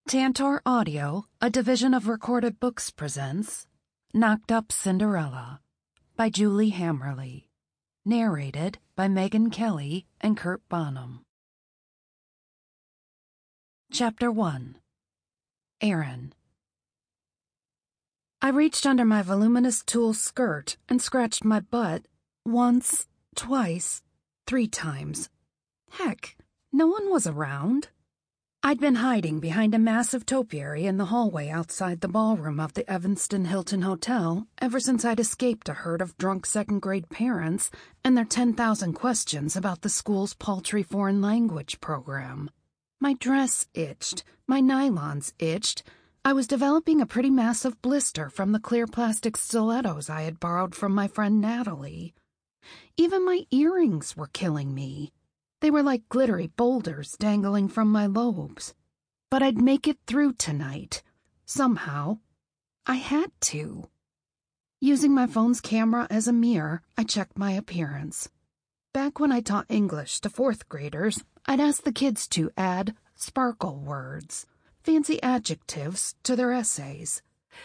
Tantor Audio, a division of Recorded Books, presents Knocked Up Cinderella by Julie Hammerly. Narrated by Megan Kelly and Kurt Bonham. Chapter 1. Aaron. I reached under my voluminous tulle skirt and scratched my butt once, twice, 3 times. Heck, no one was around. I'd been hiding behind a massive topiary in the hallway outside the ballroom of the Evanston Hilton Hotel ever since I'd escaped a herd of drunk second-grade parents and their 10,000 questions about the school's paltry foreign language program. My dress itched, my nylons itched. I was developing a pretty massive blister from the clear plastic stilettos I had borrowed from my friend Natalie. Even my earrings were killing me. They were like glittery boulders dangling from my lobes. But I'd make it through tonight. Somehow. I had to. Using my phone's camera as a mirror, I checked my appearance. Back when I taught English to 4th graders, I'd ask the kids to add sparkle words, fancy adjectives, to their essays.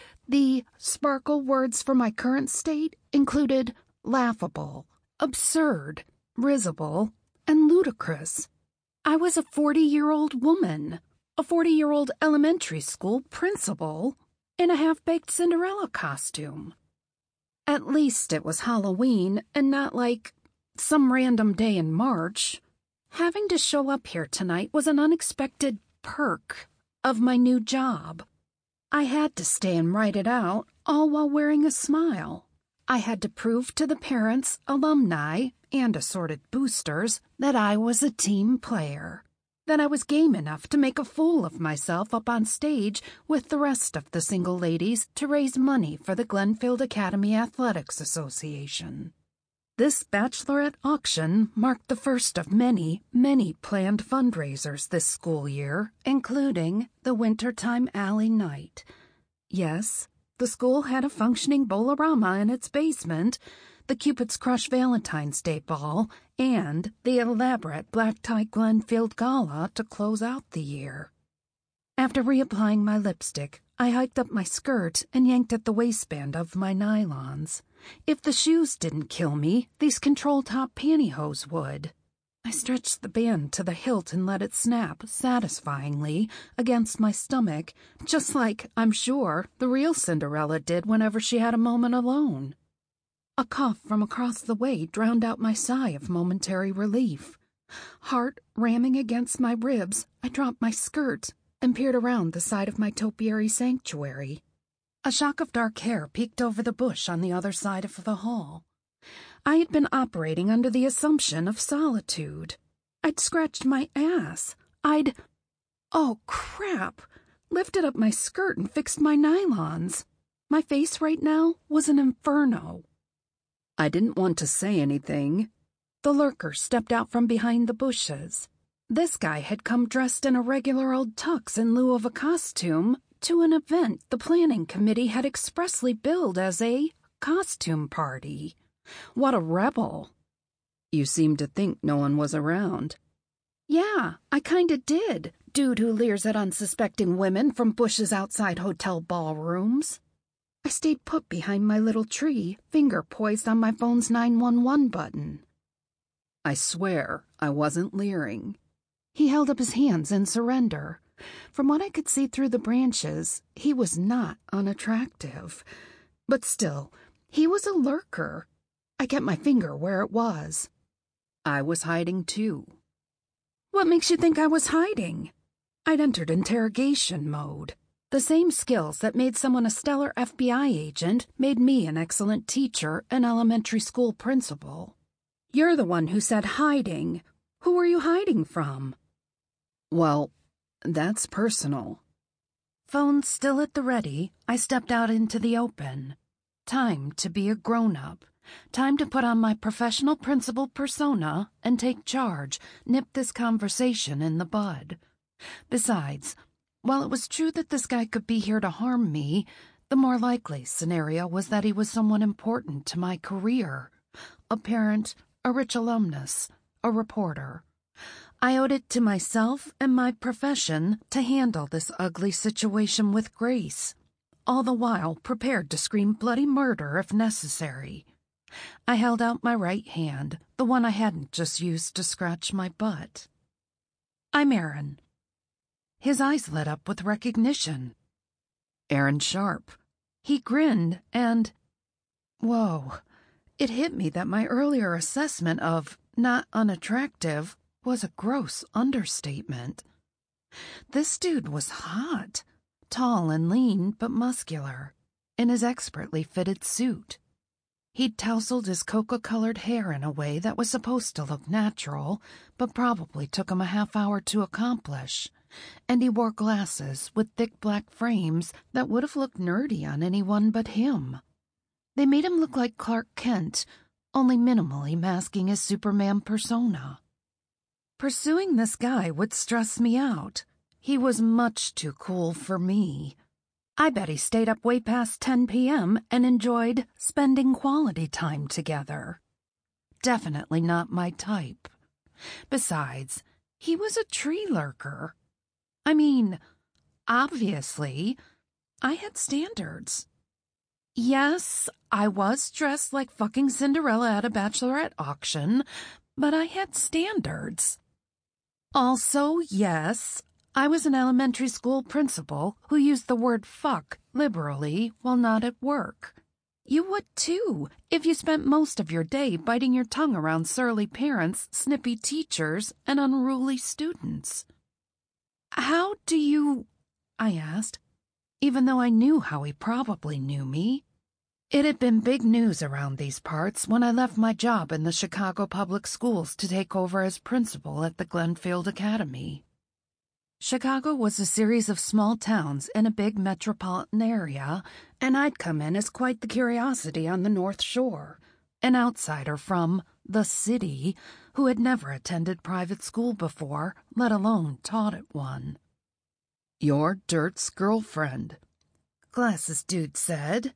The sparkle words for my current state included laughable, absurd, risible, and ludicrous. I was a 40-year-old woman, a 40-year-old elementary school principal, in a half-baked Cinderella costume. At least it was Halloween and not like some random day in March. Having to show up here tonight was an unexpected perk of my new job. I had to stay and write it out, all while wearing a smile. I had to prove to the parents, alumni, and assorted boosters that I was a team player, that I was game enough to make a fool of myself up on stage with the rest of the single ladies to raise money for the Glenfield Academy Athletics Association. This bachelorette auction marked the first of many, many planned fundraisers this school year, including the Wintertime Alley Night. Yes, the school had a functioning Bowl-O-Rama in its basement, the Cupid's Crush Valentine's Day Ball, and the elaborate black-tie Glenfield Gala to close out the year. After reapplying my lipstick, I hiked up my skirt and yanked at the waistband of my nylons. If the shoes didn't kill me, these control-top pantyhose would. I stretched the band to the hilt and let it snap satisfyingly against my stomach, just like, I'm sure, the real Cinderella did whenever she had a moment alone. A cough from across the way drowned out my sigh of momentary relief. Heart ramming against my ribs, I dropped my skirt and peered around the side of my topiary sanctuary. A shock of dark hair peeked over the bush on the other side of the hall. I had been operating under the assumption of solitude. I'd scratched my ass. Oh, crap! Lifted up my skirt and fixed my nylons. My face right now was an inferno. I didn't want to say anything. The lurker stepped out from behind the bushes. This guy had come dressed in a regular old tux in lieu of a costume to an event the planning committee had expressly billed as a costume party. What a rebel. You seemed to think no one was around. Yeah, I kinda did, dude who leers at unsuspecting women from bushes outside hotel ballrooms. I stayed put behind my little tree, finger poised on my phone's 911 button. I swear I wasn't leering. He held up his hands in surrender. From what I could see through the branches, he was not unattractive. But still, he was a lurker. I kept my finger where it was. I was hiding too. What makes you think I was hiding? I'd entered interrogation mode. The same skills that made someone a stellar FBI agent made me an excellent teacher and elementary school principal. You're the one who said hiding. Who were you hiding from? Well, that's personal. Phone still at the ready, I stepped out into the open. Time to be a grown-up. Time to put on my professional principal persona and take charge, nip this conversation in the bud. Besides, while it was true that this guy could be here to harm me, the more likely scenario was that he was someone important to my career. A parent, a rich alumnus, a reporter. I owed it to myself and my profession to handle this ugly situation with grace, all the while prepared to scream bloody murder if necessary. I held out my right hand, the one I hadn't just used to scratch my butt. "I'm Aaron." His eyes lit up with recognition. Aaron Sharp. He grinned and... Whoa. It hit me that my earlier assessment of not unattractive was a gross understatement. This dude was hot, tall and lean but muscular, in his expertly fitted suit. He'd tousled his cocoa-colored hair in a way that was supposed to look natural, but probably took him a half-hour to accomplish, and he wore glasses with thick black frames that would have looked nerdy on anyone but him. They made him look like Clark Kent, only minimally masking his Superman persona. Pursuing this guy would stress me out. He was much too cool for me. I bet he stayed up way past 10 p.m. and enjoyed spending quality time together. Definitely not my type. Besides, he was a tree lurker. I mean, obviously, I had standards. Yes, I was dressed like fucking Cinderella at a bachelorette auction, but I had standards. Also, yes, I was an elementary school principal who used the word fuck liberally while not at work. You would too if you spent most of your day biting your tongue around surly parents, snippy teachers, and unruly students. "How do you—" I asked, even though I knew how he probably knew me. It had been big news around these parts when I left my job in the Chicago Public Schools to take over as principal at the Glenfield Academy. Chicago was a series of small towns in a big metropolitan area, and I'd come in as quite the curiosity on the North Shore, an outsider from the city who had never attended private school before, let alone taught at one. "You're Dirt's girlfriend," Glasses Dude said.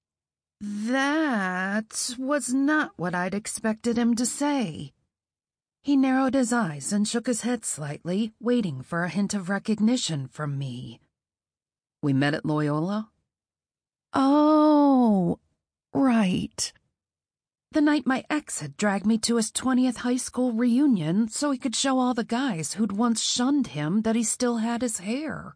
That was not what I'd expected him to say. He narrowed his eyes and shook his head slightly, waiting for a hint of recognition from me. "We met at Loyola?" "Oh, right. The night my ex had dragged me to his 20th high school reunion so he could show all the guys who'd once shunned him that he still had his hair."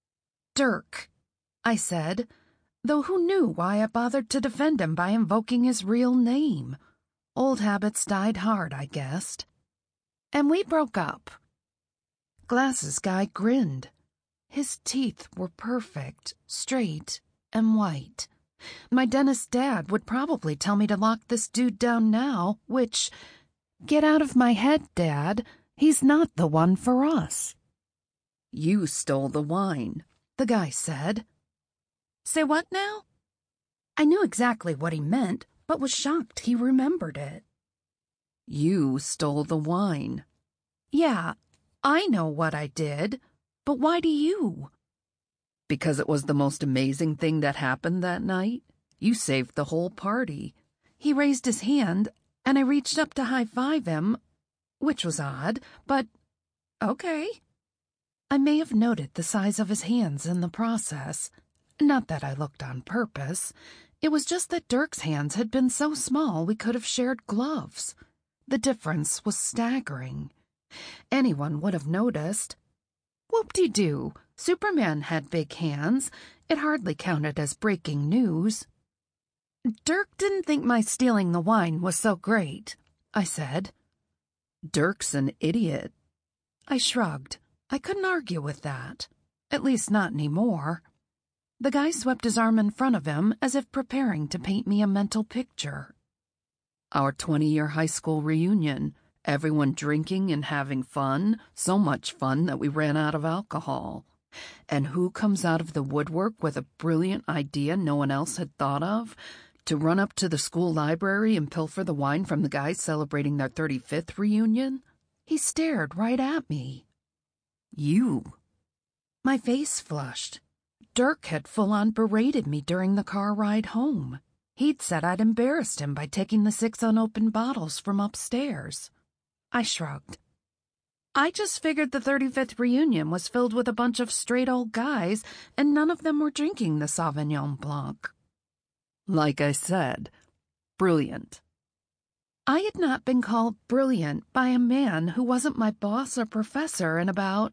"Dirk," I said, though who knew why I bothered to defend him by invoking his real name. Old habits died hard, I guessed. "And we broke up." Glasses Guy grinned. His teeth were perfect, straight, and white. My dentist dad would probably tell me to lock this dude down now, which, get out of my head, Dad, he's not the one for us. "You stole the wine," the guy said. "Say what now?" I knew exactly what he meant, but was shocked he remembered it. "You stole the wine." "Yeah, I know what I did, but why do you?" "Because it was the most amazing thing that happened that night. You saved the whole party." He raised his hand, and I reached up to high-five him, which was odd, but okay. I may have noted the size of his hands in the process. Not that I looked on purpose. It was just that Dirk's hands had been so small we could have shared gloves. The difference was staggering. Anyone would have noticed. Whoop-de-doo, Superman had big hands. It hardly counted as breaking news. "Dirk didn't think my stealing the wine was so great," I said. "Dirk's an idiot." I shrugged. I couldn't argue with that. At least not anymore. The guy swept his arm in front of him as if preparing to paint me a mental picture. "Our 20-year high school reunion. Everyone drinking and having fun, so much fun that we ran out of alcohol. And who comes out of the woodwork with a brilliant idea no one else had thought of? To run up to the school library and pilfer the wine from the guys celebrating their 35th reunion?" He stared right at me. "You." My face flushed. Dirk had full-on berated me during the car ride home. He'd said I'd embarrassed him by taking the 6 unopened bottles from upstairs. I shrugged. I just figured the 35th reunion was filled with a bunch of straight old guys, and none of them were drinking the Sauvignon Blanc. Like I said, brilliant. I had not been called brilliant by a man who wasn't my boss or professor in about,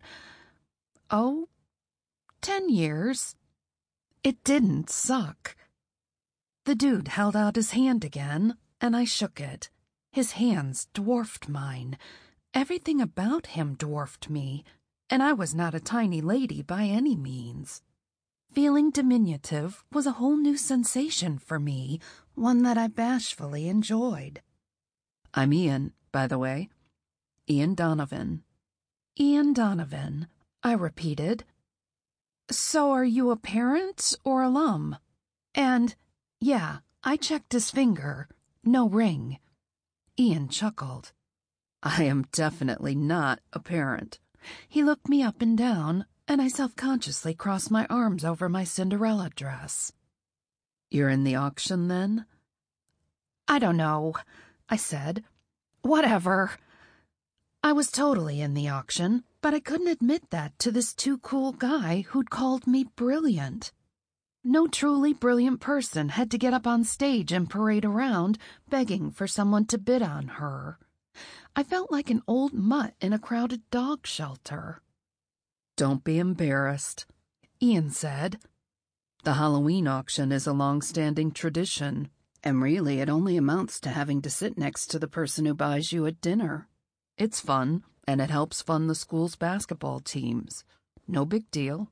10 years. It didn't suck. The dude held out his hand again, and I shook it. His hands dwarfed mine. Everything about him dwarfed me, and I was not a tiny lady by any means. Feeling diminutive was a whole new sensation for me, one that I bashfully enjoyed. I'm Ian, by the way. Ian Donovan. Ian Donovan, I repeated. So are you a parent or alum? And, yeah, I checked his finger. No ring. Ian chuckled. I am definitely not a parent. He looked me up and down, and I self-consciously crossed my arms over my Cinderella dress. You're in the auction, then? I don't know, I said. Whatever. I was totally in the auction, but I couldn't admit that to this too cool guy who'd called me brilliant. No truly brilliant person had to get up on stage and parade around, begging for someone to bid on her. I felt like an old mutt in a crowded dog shelter. Don't be embarrassed, Ian said. The Halloween auction is a long-standing tradition, and really it only amounts to having to sit next to the person who buys you at dinner. It's fun, and it helps fund the school's basketball teams. No big deal.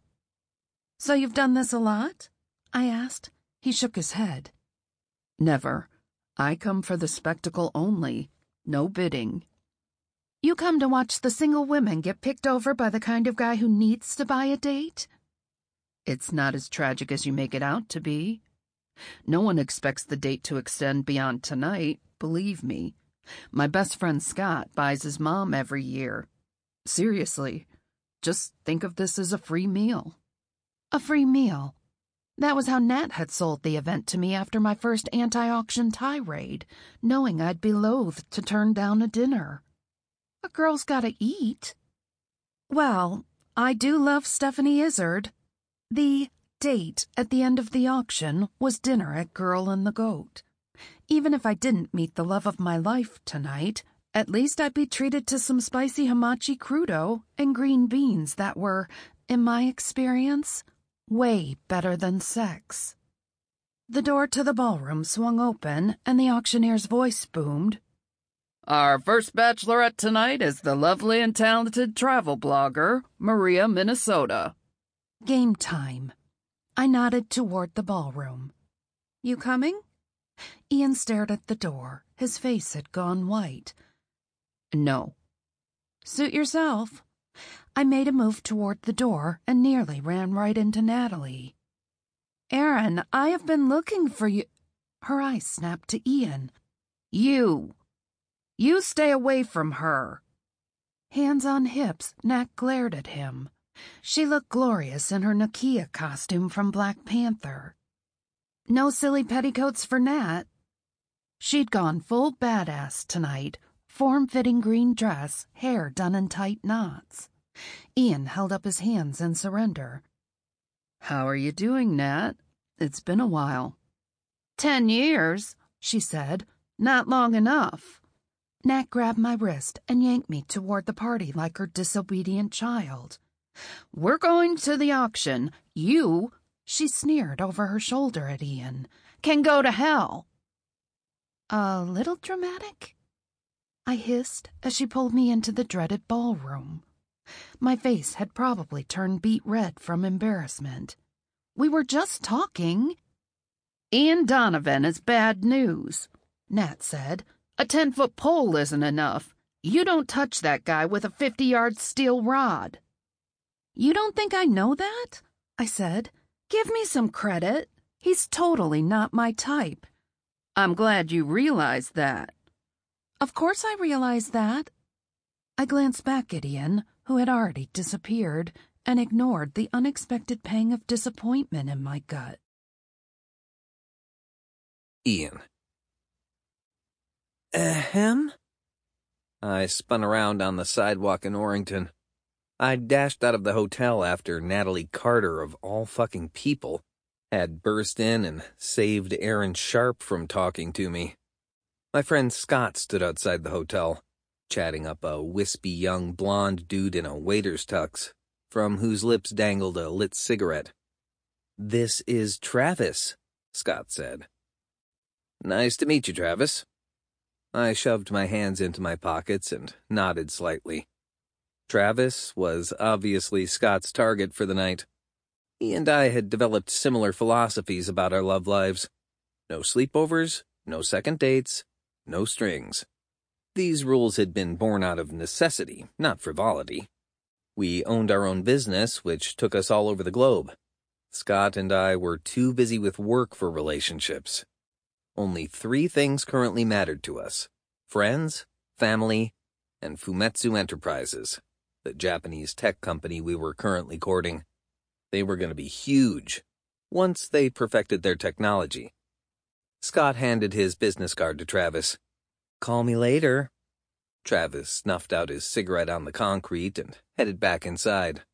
So you've done this a lot? I asked. He shook his head. Never. I come for the spectacle only. No bidding. You come to watch the single women get picked over by the kind of guy who needs to buy a date? It's not as tragic as you make it out to be. No one expects the date to extend beyond tonight, believe me. My best friend Scott buys his mom every year. Seriously, just think of this as a free meal. A free meal. That was how Nat had sold the event to me after my first anti-auction tirade, knowing I'd be loath to turn down a dinner. A girl's gotta eat. Well, I do love Stephanie Izzard. The date at the end of the auction was dinner at Girl and the Goat. Even if I didn't meet the love of my life tonight, at least I'd be treated to some spicy hamachi crudo and green beans that were, in my experience, way better than sex. The door to the ballroom swung open and the auctioneer's voice boomed. Our first bachelorette tonight is the lovely and talented travel blogger, Maria Minnesota. Game time. I nodded toward the ballroom. You coming? Ian stared at the door. His face had gone white. No. Suit yourself. I made a move toward the door and nearly ran right into Natalie. Erin, I have been looking for you. Her eyes snapped to Ian. You stay away from her. Hands on hips, Nat glared at him. She looked glorious in her Nakia costume from Black Panther. No silly petticoats for Nat. She'd gone full badass tonight, form-fitting green dress, hair done in tight knots. Ian held up his hands in surrender. How are you doing, Nat? It's been a while. 10 years, she said. Not long enough. Nat grabbed my wrist and yanked me toward the party like her disobedient child. We're going to the auction. You, she sneered over her shoulder at Ian, can go to hell. A little dramatic? I hissed as she pulled me into the dreaded ballroom. My face had probably turned beet red from embarrassment. We were just talking. Ian Donovan is bad news, Nat said. A 10-foot pole isn't enough. You don't touch that guy with a 50-yard steel rod. You don't think I know that? I said. Give me some credit. He's totally not my type. I'm glad you realize that. Of course I realize that. I glanced back at Ian, who had already disappeared, and ignored the unexpected pang of disappointment in my gut. Ian. Ahem? I spun around on the sidewalk in Orrington. I dashed out of the hotel after Natalie Carter, of all fucking people, had burst in and saved Aaron Sharp from talking to me. My friend Scott stood outside the hotel, chatting up a wispy young blonde dude in a waiter's tux, from whose lips dangled a lit cigarette. "This is Travis," Scott said. "Nice to meet you, Travis." I shoved my hands into my pockets and nodded slightly. Travis was obviously Scott's target for the night. He and I had developed similar philosophies about our love lives. No sleepovers, no second dates, no strings. These rules had been born out of necessity, not frivolity. We owned our own business, which took us all over the globe. Scott and I were too busy with work for relationships. Only 3 things currently mattered to us: friends, family, and Fumetsu Enterprises, the Japanese tech company we were currently courting. They were going to be huge once they perfected their technology. Scott handed his business card to Travis. "Call me later." Travis snuffed out his cigarette on the concrete and headed back inside.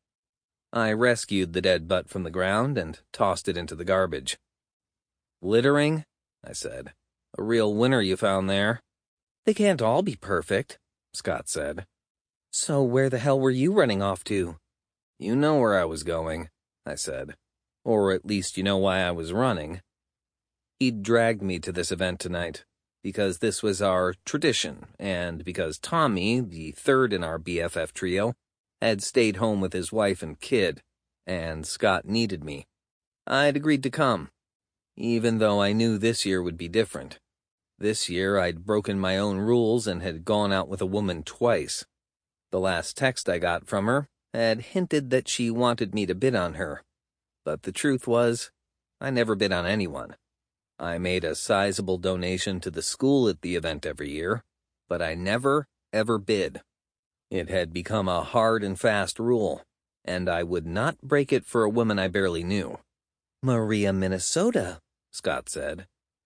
I rescued the dead butt from the ground and tossed it into the garbage. "Littering?" I said. "A real winner you found there." "They can't all be perfect," Scott said. "So where the hell were you running off to?" "You know where I was going," I said. "Or at least you know why I was running." He'd dragged me to this event tonight, because this was our tradition, and because Tommy, the third in our BFF trio, had stayed home with his wife and kid, and Scott needed me. I'd agreed to come, even though I knew this year would be different. This year I'd broken my own rules and had gone out with a woman twice. The last text I got from her had hinted that she wanted me to bid on her, but the truth was, I never bid on anyone. I made a sizable donation to the school at the event every year, but I never, ever bid. It had become a hard and fast rule, and I would not break it for a woman I barely knew. "Maria, Minnesota," Scott said.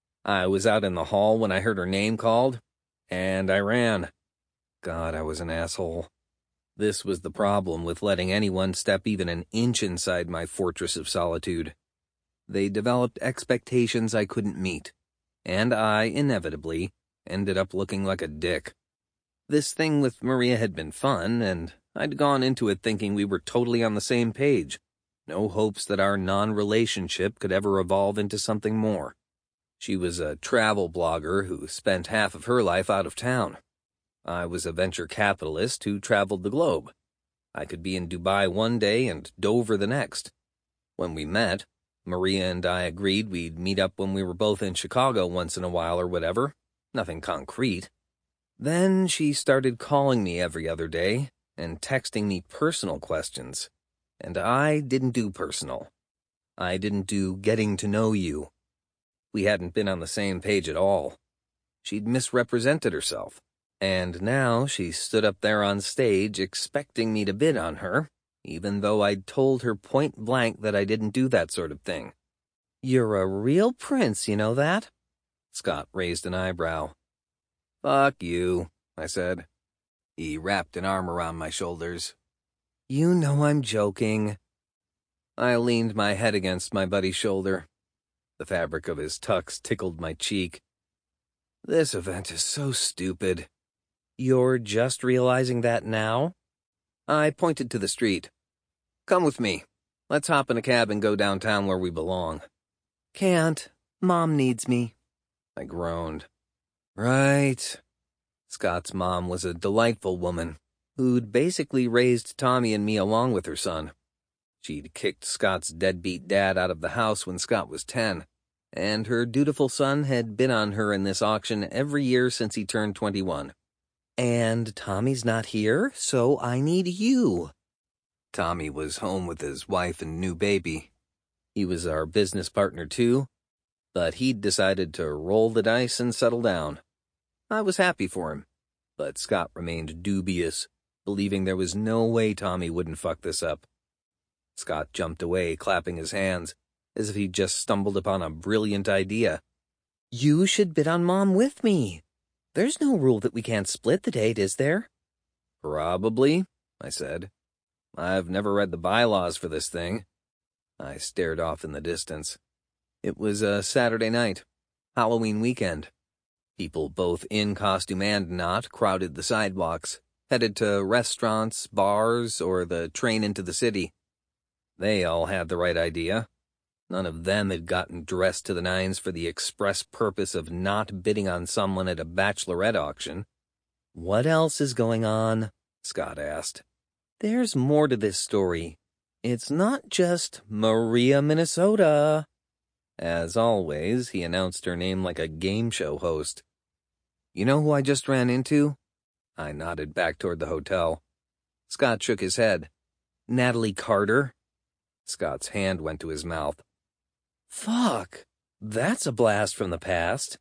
I was out in the hall when I heard her name called, and I ran. God, I was an asshole. This was the problem with letting anyone step even an inch inside my fortress of solitude. They developed expectations I couldn't meet, and I, inevitably, ended up looking like a dick. This thing with Maria had been fun, and I'd gone into it thinking we were totally on the same page. No hopes that our non-relationship could ever evolve into something more. She was a travel blogger who spent half of her life out of town. I was a venture capitalist who traveled the globe. I could be in Dubai one day and Dover the next. When we met, Maria and I agreed we'd meet up when we were both in Chicago once in a while or whatever. Nothing concrete. Then she started calling me every other day and texting me personal questions. And I didn't do personal. I didn't do getting to know you. We hadn't been on the same page at all. She'd misrepresented herself. And now she stood up there on stage expecting me to bid on her, even though I'd told her point blank that I didn't do that sort of thing. "You're a real prince, you know that?" Scott raised an eyebrow. "Fuck you," I said. He wrapped an arm around my shoulders. "You know I'm joking." I leaned my head against my buddy's shoulder. The fabric of his tux tickled my cheek. "This event is so stupid." "You're just realizing that now?" I pointed to the street. "Come with me. Let's hop in a cab and go downtown where we belong." "Can't. Mom needs me." I groaned. Right. Scott's mom was a delightful woman who'd basically raised Tommy and me along with her son. She'd kicked Scott's deadbeat dad out of the house when Scott was 10, and her dutiful son had bid on her in this auction every year since he turned 21. "And Tommy's not here, so I need you." Tommy was home with his wife and new baby. He was our business partner too, but he'd decided to roll the dice and settle down. I was happy for him, but Scott remained dubious, believing there was no way Tommy wouldn't fuck this up. Scott jumped away, clapping his hands, as if he'd just stumbled upon a brilliant idea. "You should bid on Mom with me. There's no rule that we can't split the date, is there? Probably, I said. I've never read the bylaws for this thing. I stared off in the distance. It was a Saturday night, Halloween weekend. People both in costume and not crowded the sidewalks, headed to restaurants, bars, or the train into the city. They all had the right idea. None of them had gotten dressed to the nines for the express purpose of not bidding on someone at a bachelorette auction. What else is going on? Scott asked. There's more to this story. It's not just Maria, Minnesota. As always, he announced her name like a game show host. You know who I just ran into? I nodded back toward the hotel. Scott shook his head. Natalie Carter. Scott's hand went to his mouth. Fuck, that's a blast from the past.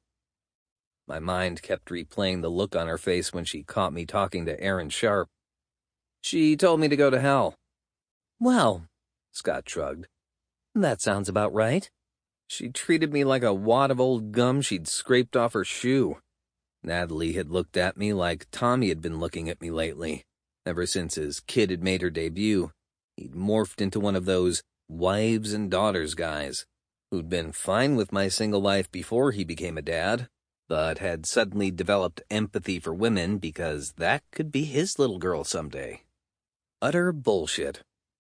My mind kept replaying the look on her face when she caught me talking to Aaron Sharp. She told me to go to hell. Well, Scott shrugged. That sounds about right. She treated me like a wad of old gum she'd scraped off her shoe. Natalie had looked at me like Tommy had been looking at me lately. Ever since his kid had made her debut, he'd morphed into one of those wives and daughters guys who'd been fine with my single life before he became a dad, but had suddenly developed empathy for women because that could be his little girl someday. Utter bullshit.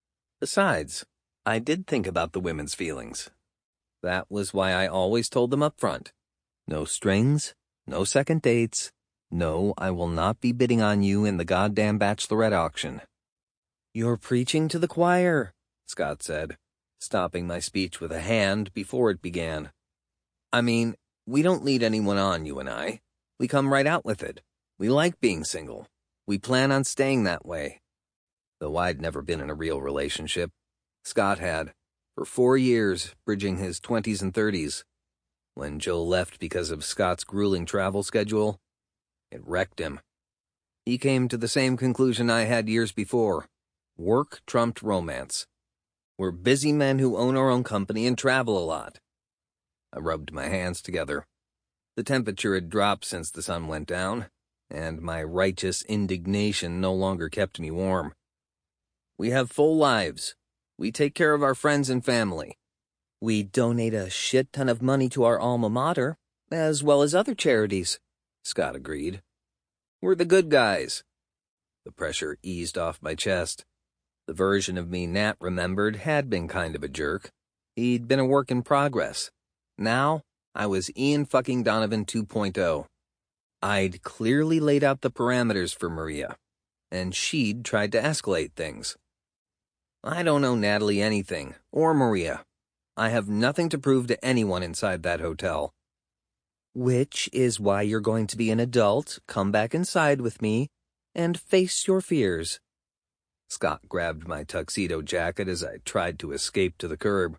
Besides, I did think about the women's feelings. That was why I always told them up front. No strings, no second dates. No, I will not be bidding on you in the goddamn bachelorette auction. You're preaching to the choir, Scott said, stopping my speech with a hand before it began. I mean, we don't lead anyone on, you and I. We come right out with it. We like being single. We plan on staying that way. Though I'd never been in a real relationship, Scott had, for 4 years, bridging his 20s and 30s. When Joe left because of Scott's grueling travel schedule, it wrecked him. He came to the same conclusion I had years before. Work trumped romance. We're busy men who own our own company and travel a lot. I rubbed my hands together. The temperature had dropped since the sun went down, and my righteous indignation no longer kept me warm. We have full lives. We take care of our friends and family. We donate a shit ton of money to our alma mater, as well as other charities, Scott agreed. We're the good guys. The pressure eased off my chest. The version of me Nat remembered had been kind of a jerk. He'd been a work in progress. Now, I was Ian fucking Donovan 2.0. I'd clearly laid out the parameters for Maria, and she'd tried to escalate things. I don't owe Natalie anything, or Maria. I have nothing to prove to anyone inside that hotel. Which is why you're going to be an adult, come back inside with me, and face your fears. Scott grabbed my tuxedo jacket as I tried to escape to the curb.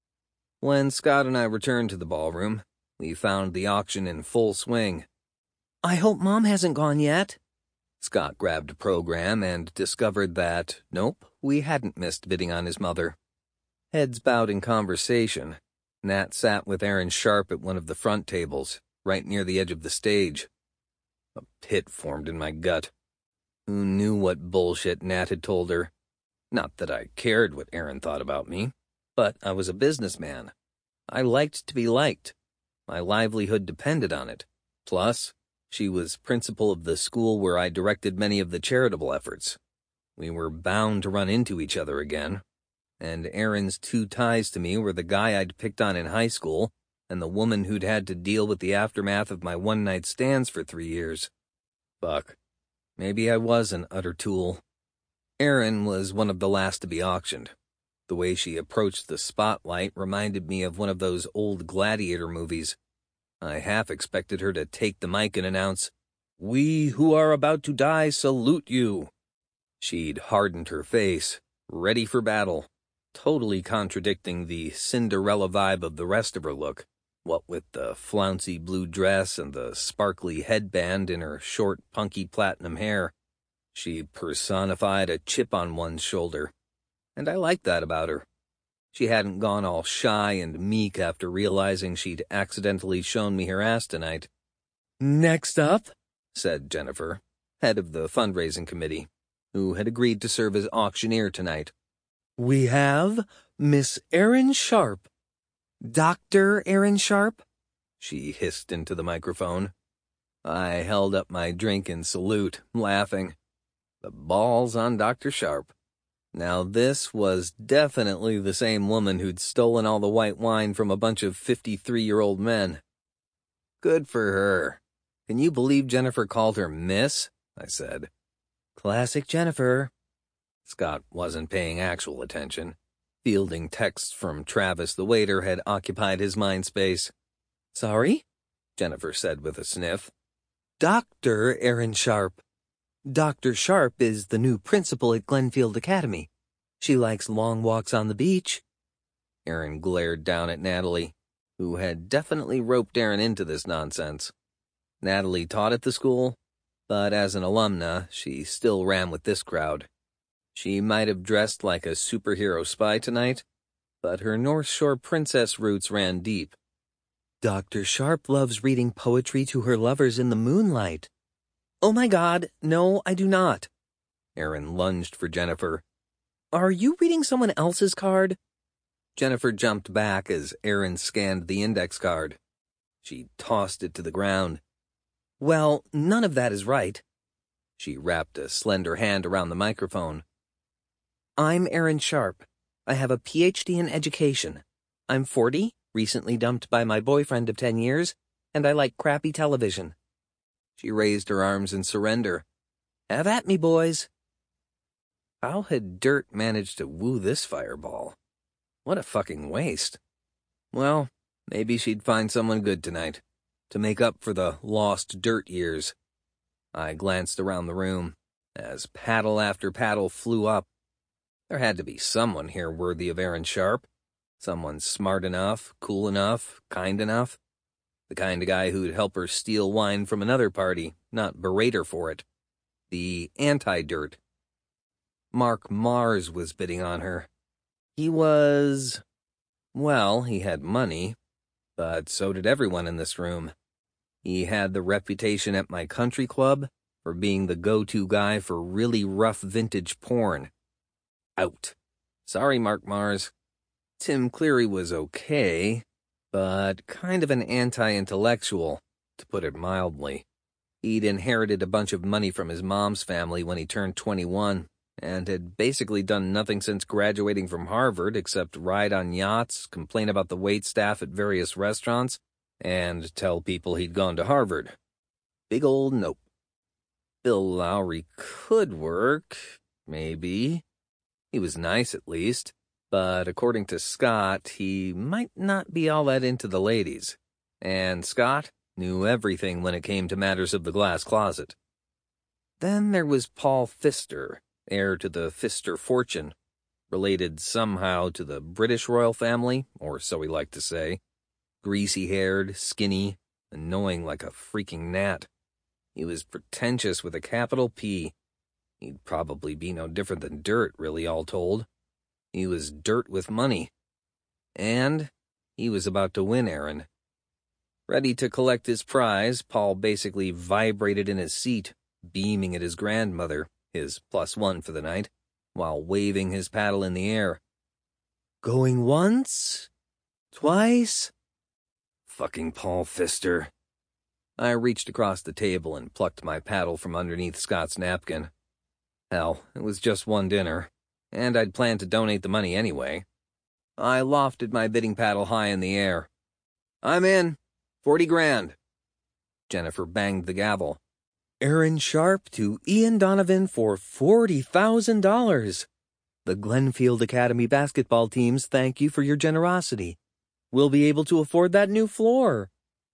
When Scott and I returned to the ballroom, we found the auction in full swing. I hope Mom hasn't gone yet. Scott grabbed a program and discovered that, nope, we hadn't missed bidding on his mother. Heads bowed in conversation, Nat sat with Aaron Sharp at one of the front tables, right near the edge of the stage. A pit formed in my gut. Who knew what bullshit Nat had told her? Not that I cared what Aaron thought about me, but I was a businessman. I liked to be liked. My livelihood depended on it. Plus, she was principal of the school where I directed many of the charitable efforts. We were bound to run into each other again, and Aaron's two ties to me were the guy I'd picked on in high school and the woman who'd had to deal with the aftermath of my one-night stands for 3 years. Fuck. Maybe I was an utter tool. Erin was one of the last to be auctioned. The way she approached the spotlight reminded me of one of those old gladiator movies. I half expected her to take the mic and announce, "We who are about to die salute you." She'd hardened her face, ready for battle, totally contradicting the Cinderella vibe of the rest of her look, what with the flouncy blue dress and the sparkly headband in her short, punky platinum hair. She personified a chip on one's shoulder, and I liked that about her. She hadn't gone all shy and meek after realizing she'd accidentally shown me her ass tonight. Next up, said Jennifer, head of the fundraising committee, who had agreed to serve as auctioneer tonight. "We have Miss Erin Sharp." "Dr. Erin Sharp?" she hissed into the microphone. I held up my drink in salute, laughing. The balls on Dr. Sharp. Now this was definitely the same woman who'd stolen all the white wine from a bunch of 53-year-old men. Good for her. Can you believe Jennifer called her Miss? I said. Classic Jennifer. Scott wasn't paying actual attention. Fielding texts from Travis the waiter had occupied his mind space. Sorry? Jennifer said with a sniff. Dr. Erin Sharp. Dr. Sharp is the new principal at Glenfield Academy. She likes long walks on the beach. Erin glared down at Natalie, who had definitely roped Erin into this nonsense. Natalie taught at the school, but as an alumna, she still ran with this crowd. She might have dressed like a superhero spy tonight, but her North Shore princess roots ran deep. Dr. Sharp loves reading poetry to her lovers in the moonlight. Oh my God, no, I do not. Erin lunged for Jennifer. Are you reading someone else's card? Jennifer jumped back as Erin scanned the index card. She tossed it to the ground. Well, none of that is right. She wrapped a slender hand around the microphone. I'm Erin Sharp. I have a PhD in education. I'm 40, recently dumped by my boyfriend of 10 years, and I like crappy television. She raised her arms in surrender. Have at me, boys. How had Dirt managed to woo this fireball? What a fucking waste. Well, maybe she'd find someone good tonight, to make up for the lost Dirt years. I glanced around the room, as paddle after paddle flew up. There had to be someone here worthy of Erin Sharp. Someone smart enough, cool enough, kind enough. The kind of guy who'd help her steal wine from another party, not berate her for it. The anti-Dirt. Mark Mars was bidding on her. He was... well, he had money, but so did everyone in this room. He had the reputation at my country club for being the go-to guy for really rough vintage porn. Out. Sorry, Mark Mars. Tim Cleary was okay, but kind of an anti-intellectual, to put it mildly. He'd inherited a bunch of money from his mom's family when he turned 21, and had basically done nothing since graduating from Harvard except ride on yachts, complain about the waitstaff at various restaurants, and tell people he'd gone to Harvard. Big old nope. Bill Lowry could work, maybe. He was nice at least, but according to Scott, he might not be all that into the ladies. And Scott knew everything when it came to matters of the glass closet. Then there was Paul Pfister, heir to the Pfister fortune, related somehow to the British royal family, or so he liked to say. Greasy-haired, skinny, annoying like a freaking gnat. He was pretentious with a capital P. He'd probably be no different than Dirt, really, all told. He was Dirt with money. And he was about to win Erin. Ready to collect his prize, Paul basically vibrated in his seat, beaming at his grandmother, his +1 for the night, while waving his paddle in the air. Going once? Twice? Fucking Paul Pfister. I reached across the table and plucked my paddle from underneath Scott's napkin. Hell, it was just one dinner, and I'd planned to donate the money anyway. I lofted my bidding paddle high in the air. I'm in. 40 grand. Jennifer banged the gavel. Erin Sharp to Ian Donovan for $40,000. The Glenfield Academy basketball teams thank you for your generosity. We'll be able to afford that new floor.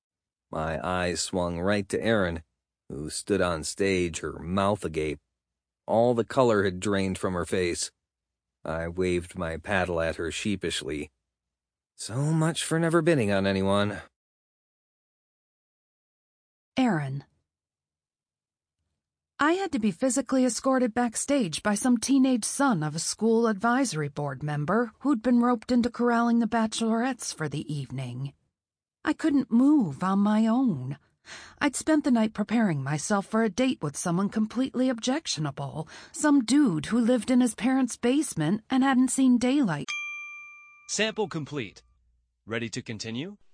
My eyes swung right to Erin, who stood on stage, her mouth agape. All the color had drained from her face. I waved my paddle at her sheepishly. So much for never bidding on anyone. Erin. I had to be physically escorted backstage by some teenage son of a school advisory board member who'd been roped into corralling the bachelorettes for the evening. I couldn't move on my own. I'd spent the night preparing myself for a date with someone completely objectionable, some dude who lived in his parents' basement and hadn't seen daylight. Sample complete. Ready to continue?